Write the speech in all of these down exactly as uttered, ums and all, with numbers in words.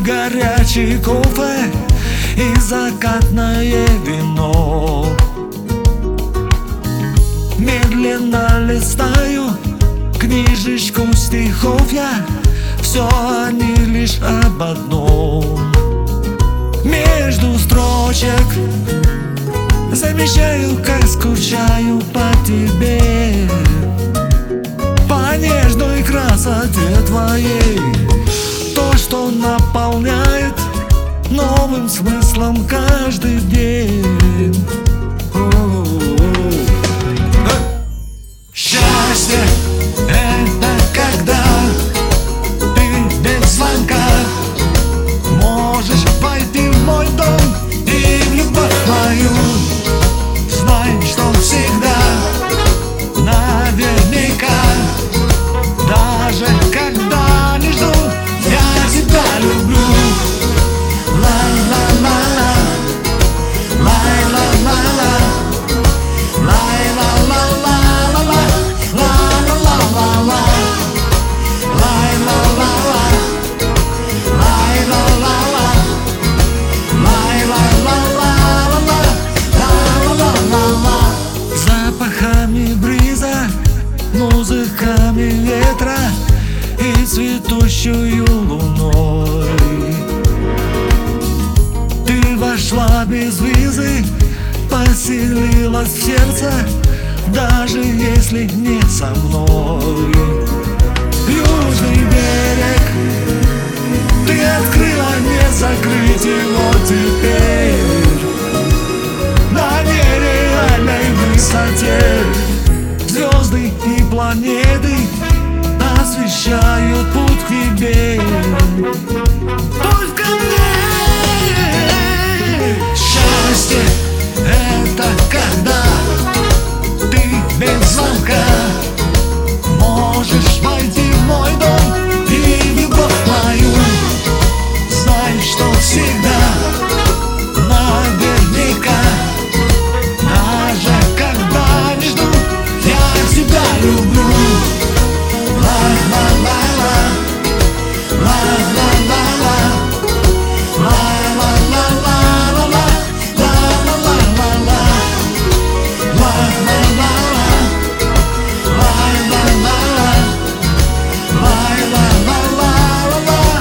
горячий кофе и закатное вино. Медленно листаю книжечку стихов я, все они лишь об одном. Между строчек замечаю, как скучаю по тебе, по нежной красоте твоей. То, что наполняет новым смыслом каждый день. Счастье — это когда ты без звонка можешь войти в мой дом и в любовь мою. Знай, что всегда, наверняка, даже когда не жду, я тебя люблю. Ла-ла-ла-ла, ла-ла-ла-ла, ла-ла-ла-ла, ла-ла-ла-ла, ла-ла-ла-ла. Запахами бриза, музыками ветра и цветущую луной ты вошла без визы, поселилась в сердце, даже если не со мной. Южный берег ты открыла, не закрыть его теперь. На нереальной высоте звезды и планеты освещают путь к тебе. Путь ко мне. Счастье — это когда ты без звонка можешь войти в мой дом и в любовь мою. Знай, что всегда, наверняка, даже когда не жду, я тебя люблю. Ла-ла-ла-ла, ла-ла-ла-ла, ла-ла-ла-ла, ла-ла-ла-ла, ла-ла-ла-ла, ла-ла-ла-ла.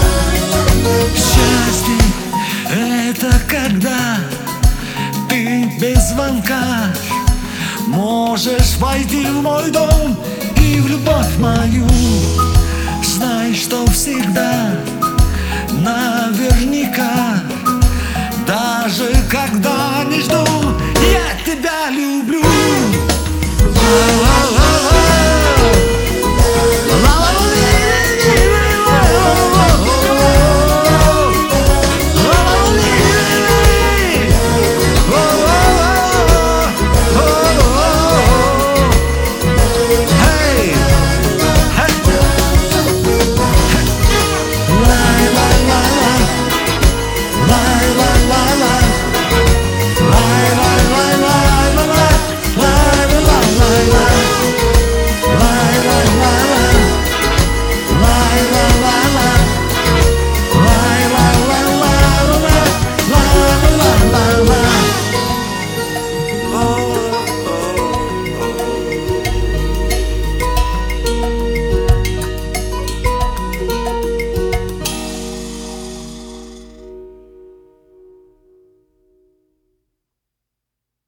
Счастье — это когда ты без звонка можешь войти в мой дом и в любовь мою. Знай, что всегда, наверняка, даже когда не жду,